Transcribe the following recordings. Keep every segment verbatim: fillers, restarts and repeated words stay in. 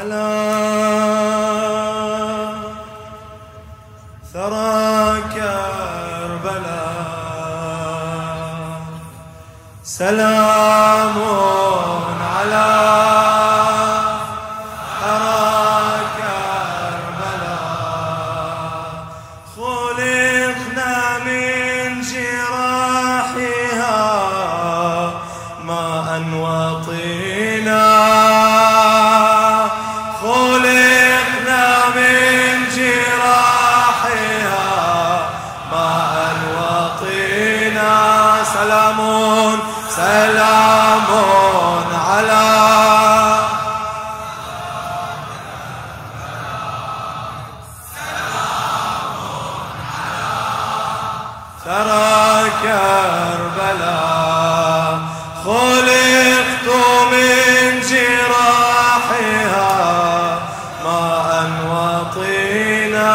على ثرى كربلاء سلام على ثرى كربلاء خلقنا من جراحها ماء وطينا خلقنا من جراحها ماء وطينا سلام سلام على ثرى كربلاء خلقت من جراحها ماء وطينا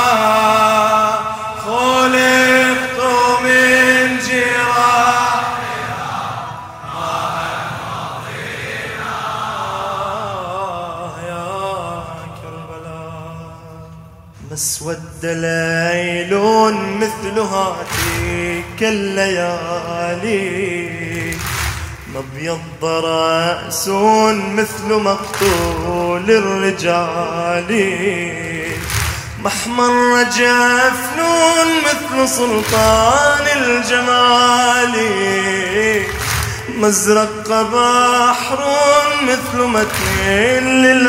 خلقت من جراحها ماء وطينا يا كربلاء مسود ليل مثلها تلك الليالي مبيض رأس مثل مقتول الرجال محمر جفن مثل سلطان الجمال مزرق بحر مثل متن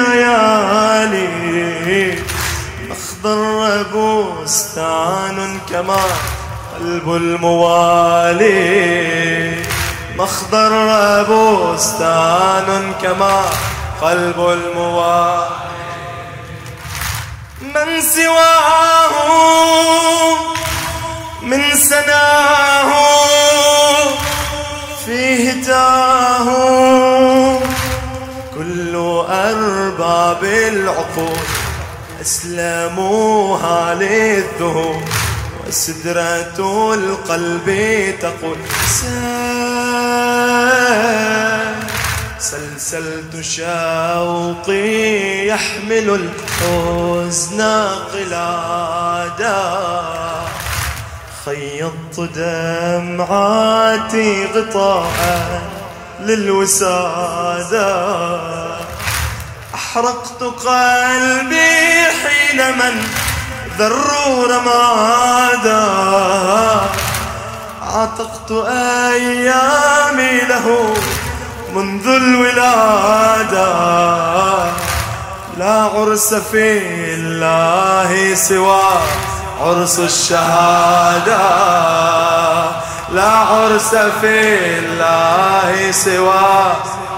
للعيال مخضر بستان كما قلب الموالي مخضر بستان كما قلب الموالي من سواه من سناه فيه تاه كل أرباب العقول أسلموها للذهول وسدرة القلب تقول سلسلت شوقي يحمل الحزن قلادا خيطت دمعاتي غطاء للوسادة أحرقت قلبي حين من ذروا رمادا عتقت أيامي له منذ الولادة لا عرس في الله سوى عرس الشهادة لا عرس في الله سوى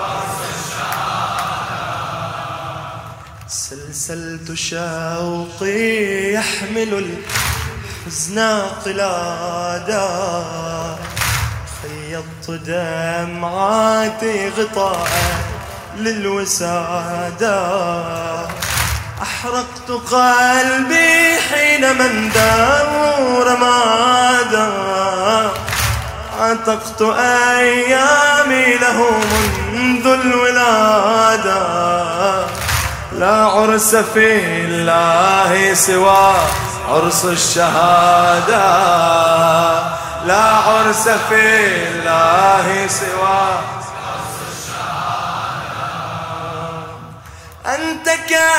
سلسلت شوقي يحمل الحزن قلادا خيطت دمعاتي غطاء للوسادة أحرقت قلبي حين من دار رمادا عتقت أيامي له منذ الولادة لا عرس في الله سوى عرس الشهادة لا عرس في الله سوى عرس الشهادة أنت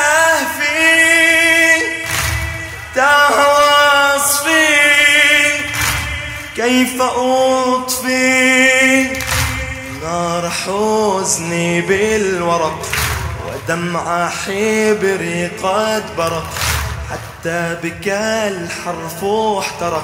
كهفي تاه وصفي كيف أطفي نار حزني بالورق ودمع حبري قد برق حتى بكى الحرف احترق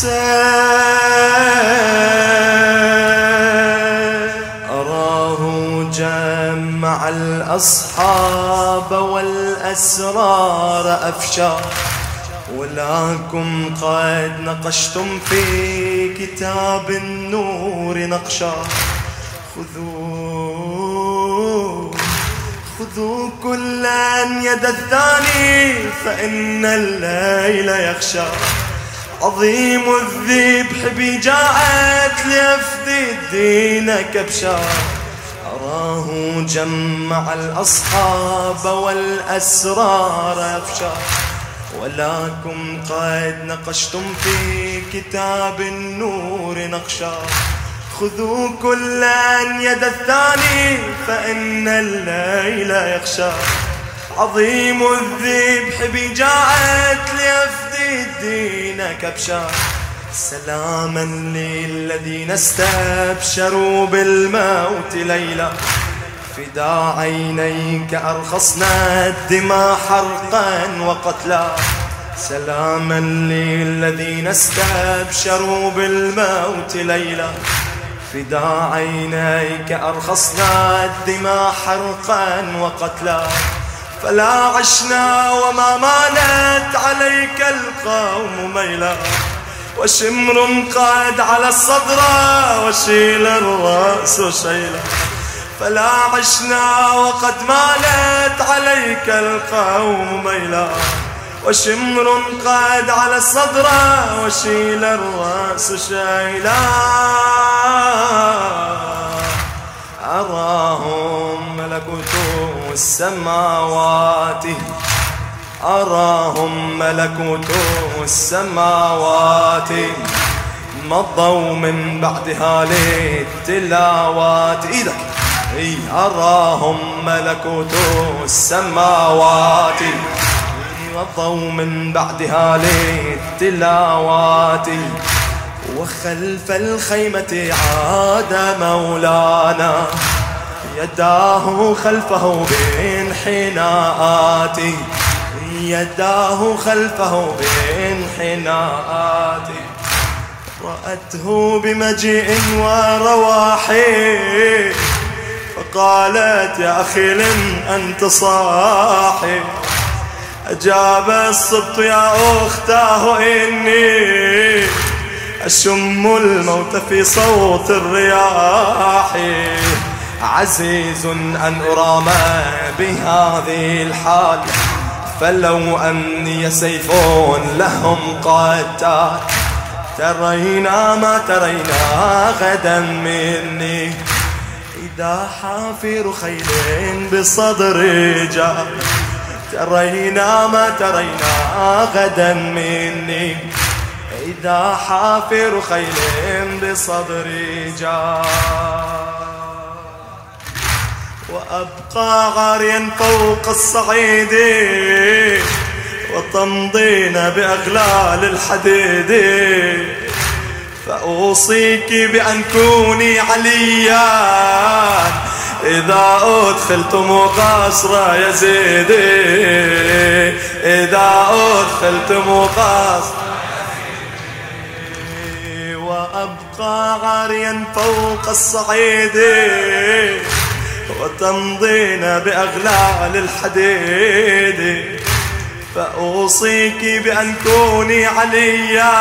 أراه جمع الأصحاب والأسرار أفشى ولكم قد نقشتم في كتاب النور نقشا خذوا خذوا كلا يد الثاني فإن الليل يخشى عظيم الذبح بجاءت ليفدي الدين كبشا أراه جمع الأصحاب والأسرار أفشى، ولكم قد نقشتم في كتاب النور نقشا. خذوا كلا يد الثاني فإن الليل يخشى. عظيم الذبح بجاءت ليفدي الدين كبشا. سلاما للذين استبشروا بالموت ليلا. فدا عينيك أرخصنا الدماء حرقا وقتلا. سلاما للذين استبشروا بالموت ليلا. فدا عينيك أرخصنا الدماء حرقا وقتلا. فلا عشنا وما مالت عليك القوم ميلا. وشمر قاد على الصدر وشيل الرأس شيلا. فلا عشنا وقد مالت عليك القوم ميلا. وشمر قاد على الصدر وشيل الرأس شيلا. أراهم ملكوت السماوات. أراهم ملكوت السماوات. مضوا من بعدها للتلاوات. إيدك. أراهم ملكوت السماوات. مضوا من بعدها للتلاوات. وخلف الخيمة عاد مولانا. يداه خلفه بانحناءات. يداه خلفه بانحناءات. رأته بمجيء ورواحي. فقالت يا أخي لم أنت صاحي. أجاب الصبط يا أختاه إني أشم الموت في صوت الرياح. عزيز أن أرامى بهذه الحال. فلو أني سيف لهم قتال. ترينا ما ترينا غدا مني. إذا حافر خيل بصدر جاء. ترينا ما ترينا غدا مني. إذا حافر خيل بصدر جاء. وأبقى عاريا فوق الصعيد. وتمضين بأغلال الحديد. فأوصيك بأن كوني عليا. إذا أدخلتم قصر يزيد. إذا أدخلتم قصر يزيد. وأبقى عاريا فوق الصعيد. وتمضين بأغلال الحديد. فأوصيك بأن كوني عليا.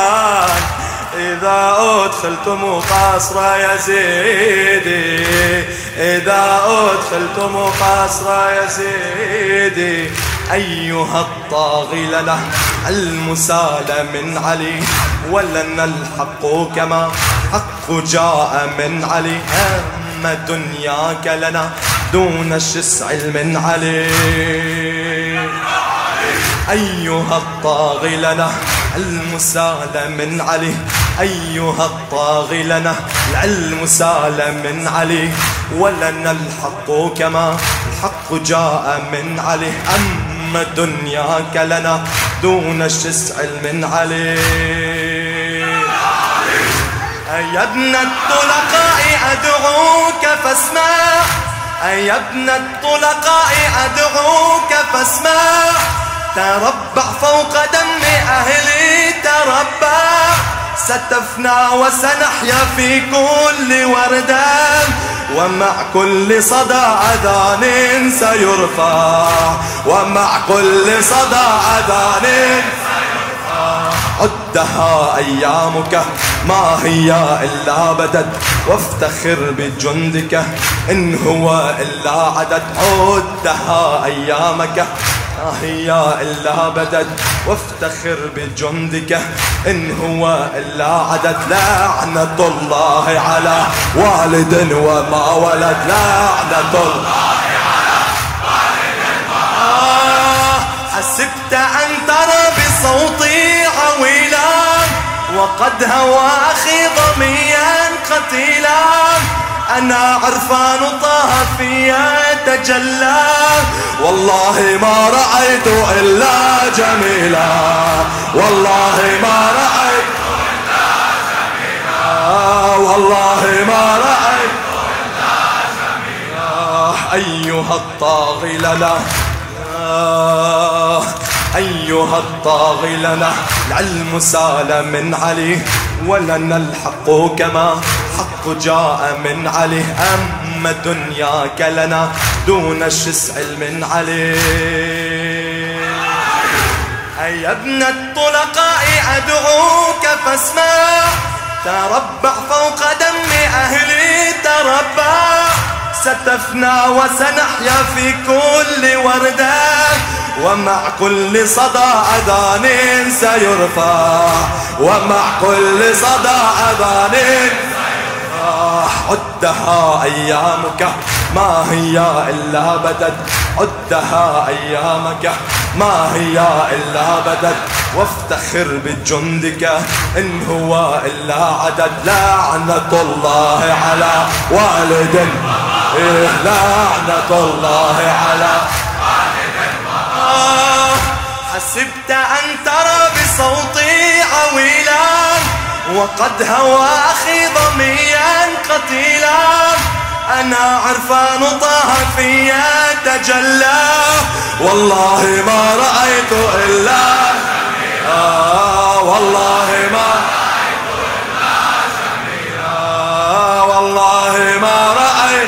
إذا أدخلتم قصر يزيد. إذا أدخلتم قصر يزيد. أيها الطاغي لنا المسال من علي. ولنا الحق كما حق جاء من علي. أما دنياك لنا دون الشسع من علي. أيها الطاغي لنا المسال من علي. أيها الطاغي لنا المسال من علي. ولنا الحق كما الحق جاء من علي. أما دنياك لنا دون الشسع من علي. يا ابن الطلقاء أدعوك فاسمع. يا ابن الطلقاء أدعوك فاسمع. تربع فوق دم أهلي تربع. ستفنى وسنحيا في كل وردان. ومع كل صدى أذان سيرفع. ومع كل صدى أذان سيرفع. عدها أيامك ما هي إلا بدد. وافتخر بجندك إن هو إلا عدد. عدها أيامك ما هي إلا بدد وافتخر بجندك إن هو إلا عدد. لعنة الله على والد وما ولد. لعنة الله على والد وما ولد. حسبت أن ترى بصوتي عويلا وقد هوى أخي ضميا قتيلا. أنا عرفان طه فيا تجلى والله ما رأيت إلا جميلا. والله ما رأيت إلا جميلا. والله ما رأيت إلا جميلا. أيها الطاغي لنا أيها الطاغي لنا العلم سال من علي ولنا الحق كما حق جاء من علي. أما دنياك لنا دون الشسع من علي. أي ابن الطلقاء أدعوك فاسمع تربع فوق دم أهلي تربع. ستفنى وسنحيا في كل وردة ومع كل صدى أذان سيرفع. ومع كل صدى أذان سيرفع. عدها أيامك ما هي إلا بدد. عدها أيامك ما هي إلا بدد وافتخر بجندك إن هو إلا عدد. لعنة الله على والد. لعنة الله على حسبت أن ترى بصوتي عويلا وقد هوى أخي ضميا قتيلا. أنا عرفان طه فيا تجلى والله ما رأيت إلا آه والله ما رأيت إلا جميلا. والله ما رأيت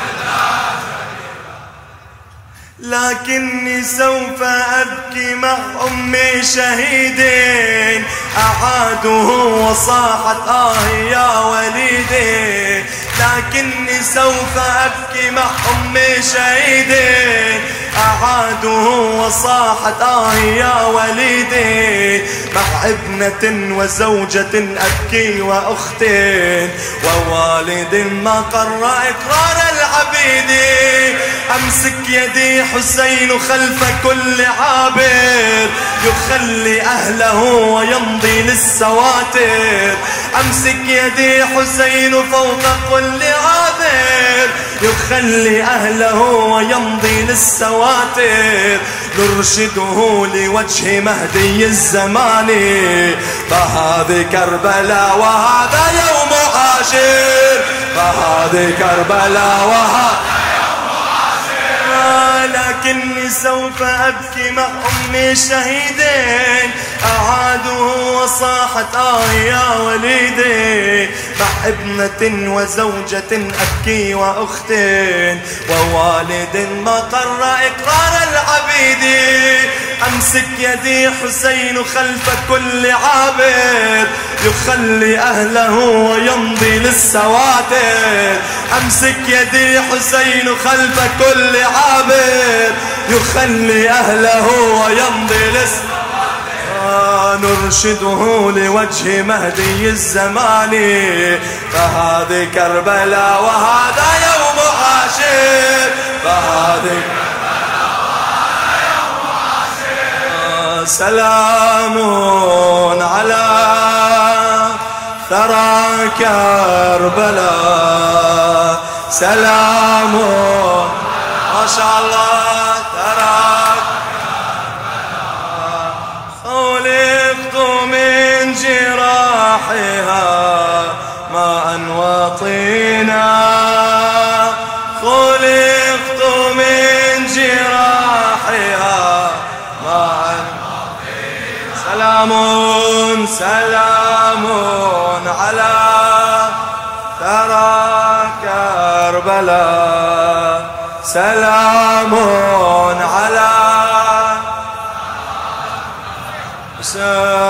لكني سوف أبكي مع أمي شهيدين. أعاده وصاحت آه يا وليدي. لكني سوف أبكي مع أمي شهيدين. أعاده وصاحت آه يا وليدي. مع ابنة وزوجة أبكي وأختين ووالد ما قر إقرار العبيد. أمسك يدي حسين خلف كل عابر يخلي أهله ويمضي للسواتر. أمسك يدي حسين فوق كل عابر يخلي أهله ويمضي للسواتر. نرشده لوجه مهدي الزمان فهذه كربلاء وهذا يوم عاشر. فهذه كربلاء وهذا لكني سوف أبكي مع أمي شهيدين. أعاده وصاحت آه يا وليدي. مع ابنة وزوجة أبكي وأختين ووالد ما قر إقرار العبيد. أمسك يدي حسين خلف كل عابر يخلي أهله ويمضي للسواتر. أمسك يدي حسين خلف كل عابر يخلي أهله ويمضي للسواتر. نرشده لوجه مهدي الزمان فهذه كربلاء وهذا يوم عاشر. فهذه كربلاء وهذا يوم عاشر. سلام على ثرى كربلاء. سلام ما شاء الله ثرى خلقت من جراحها ماء وطينا. خلقت من جراحها ماء وطينا. سلام سلام على ثرى كربلاء. سلام على